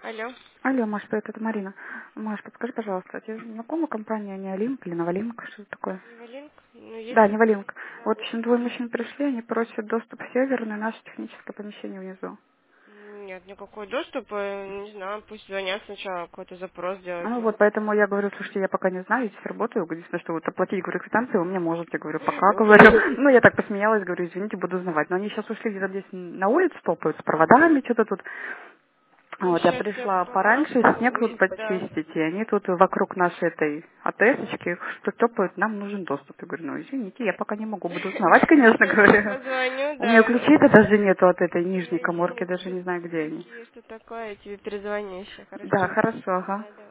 Алло. Алло, Маш, привет, это Марина. Маш, подскажи, пожалуйста, тебе знакома компания Неолинк или Новолинк, что это такое? Невалинк? Ну, есть Да, такое. Неволинк. Вот, в общем, двое мужчин пришли, они просят доступ в сервер на наше техническое помещение внизу. Нет, никакой доступ. Не знаю, пусть звонят сначала, какой-то запрос делать. Ну вот, поэтому я говорю, слушайте, я пока не знаю, я здесь работаю, единственное, что вот оплатить, говорю, квитанции вы мне можете, говорю, пока, говорю. Ну, я так посмеялась, говорю, извините, буду узнавать. Но они сейчас ушли где-то здесь на улицу, топают с проводами, что-то тут. Ну, Вот, я сейчас все пришла пораньше, по-хорошему снег тут будет, да. почистить, и они тут вокруг нашей этой АТСочки что топают, нам нужен доступ. Я говорю, ну извините, я пока не могу, буду узнавать, конечно, Сейчас я говорю. позвоню, У меня да. ключей-то даже нету от этой нижней коморки, Найди даже не знаю, где они. ключи, что такое, я тебе перезвоню еще, Да, хорошо? хорошо, ага. Да, да.